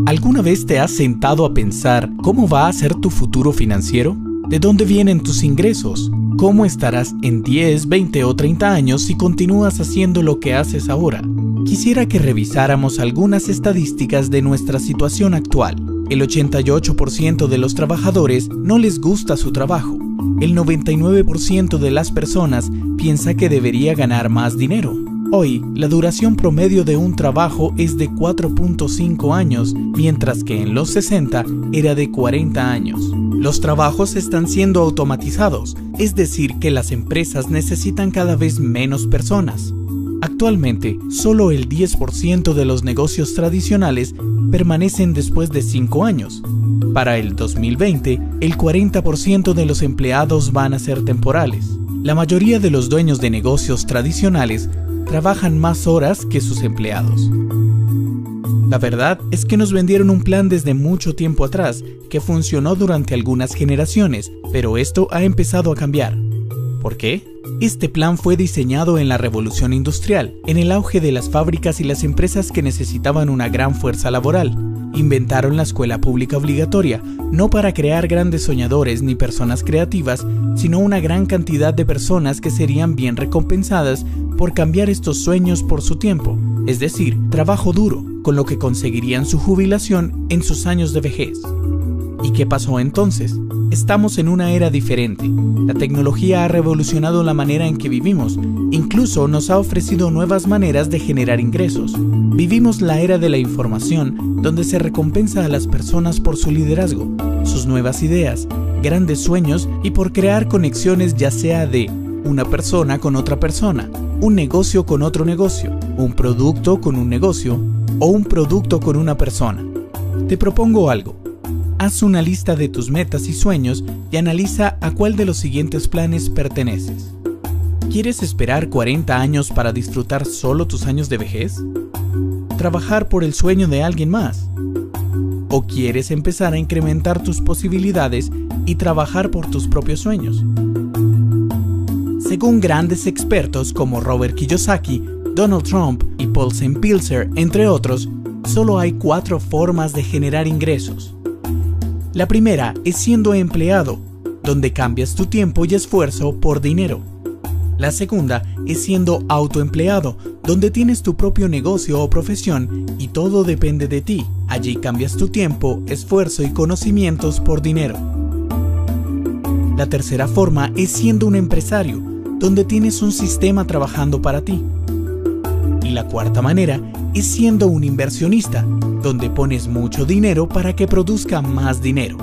¿Alguna vez te has sentado a pensar cómo va a ser tu futuro financiero? ¿De dónde vienen tus ingresos? ¿Cómo estarás en 10, 20 o 30 años si continúas haciendo lo que haces ahora? Quisiera que revisáramos algunas estadísticas de nuestra situación actual. El 88% de los trabajadores no les gusta su trabajo. El 99% de las personas piensa que debería ganar más dinero. Hoy, la duración promedio de un trabajo es de 4.5 años, mientras que en los 60 era de 40 años. Los trabajos están siendo automatizados, es decir, que las empresas necesitan cada vez menos personas. Actualmente, solo el 10% de los negocios tradicionales permanecen después de 5 años. Para el 2020, el 40% de los empleados van a ser temporales. La mayoría de los dueños de negocios tradicionales trabajan más horas que sus empleados. La verdad es que nos vendieron un plan desde mucho tiempo atrás que funcionó durante algunas generaciones, pero esto ha empezado a cambiar. ¿Por qué? Este plan fue diseñado en la Revolución Industrial, en el auge de las fábricas y las empresas que necesitaban una gran fuerza laboral. Inventaron la escuela pública obligatoria, no para crear grandes soñadores ni personas creativas, sino una gran cantidad de personas que serían bien recompensadas por cambiar estos sueños por su tiempo, es decir, trabajo duro, con lo que conseguirían su jubilación en sus años de vejez. ¿Y qué pasó entonces? Estamos en una era diferente. La tecnología ha revolucionado la manera en que vivimos, incluso nos ha ofrecido nuevas maneras de generar ingresos. Vivimos la era de la información, donde se recompensa a las personas por su liderazgo, sus nuevas ideas, grandes sueños y por crear conexiones, ya sea de una persona con otra persona, un negocio con otro negocio, un producto con un negocio o un producto con una persona. Te propongo algo. Haz una lista de tus metas y sueños y analiza a cuál de los siguientes planes perteneces. ¿Quieres esperar 40 años para disfrutar solo tus años de vejez? ¿Trabajar por el sueño de alguien más? ¿O quieres empezar a incrementar tus posibilidades y trabajar por tus propios sueños? Según grandes expertos como Robert Kiyosaki, Donald Trump y Paul Pilzer, entre otros, solo hay 4 formas de generar ingresos. La primera es siendo empleado, donde cambias tu tiempo y esfuerzo por dinero. La segunda es siendo autoempleado, donde tienes tu propio negocio o profesión y todo depende de ti. Allí cambias tu tiempo, esfuerzo y conocimientos por dinero. La tercera forma es siendo un empresario, donde tienes un sistema trabajando para ti. Y la cuarta manera es siendo un inversionista, donde pones mucho dinero para que produzca más dinero.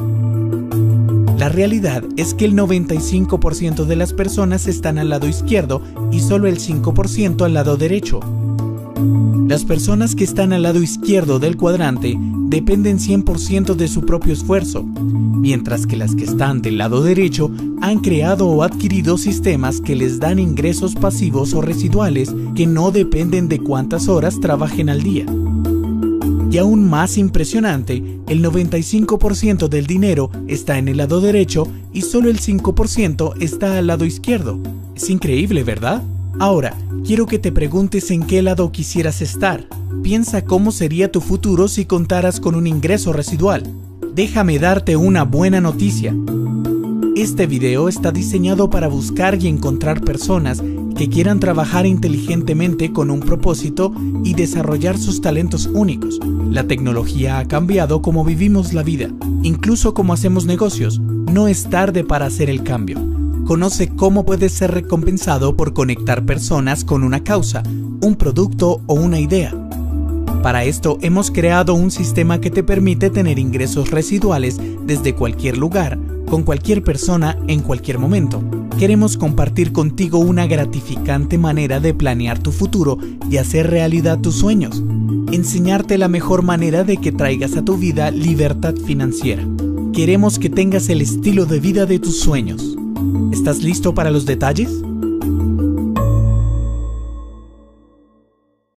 La realidad es que el 95% de las personas están al lado izquierdo y solo el 5% al lado derecho. Las personas que están al lado izquierdo del cuadrante dependen 100% de su propio esfuerzo, mientras que las que están del lado derecho han creado o adquirido sistemas que les dan ingresos pasivos o residuales que no dependen de cuántas horas trabajen al día. Y aún más impresionante, el 95% del dinero está en el lado derecho y solo el 5% está al lado izquierdo. Es increíble, ¿verdad? Ahora, quiero que te preguntes en qué lado quisieras estar. Piensa cómo sería tu futuro si contaras con un ingreso residual. Déjame darte una buena noticia. Este video está diseñado para buscar y encontrar personas que quieran trabajar inteligentemente con un propósito y desarrollar sus talentos únicos. La tecnología ha cambiado cómo vivimos la vida, incluso cómo hacemos negocios. No es tarde para hacer el cambio. Conoce cómo puedes ser recompensado por conectar personas con una causa, un producto o una idea. Para esto hemos creado un sistema que te permite tener ingresos residuales desde cualquier lugar, con cualquier persona en cualquier momento. Queremos compartir contigo una gratificante manera de planear tu futuro y hacer realidad tus sueños. Enseñarte la mejor manera de que traigas a tu vida libertad financiera. Queremos que tengas el estilo de vida de tus sueños. ¿Estás listo para los detalles?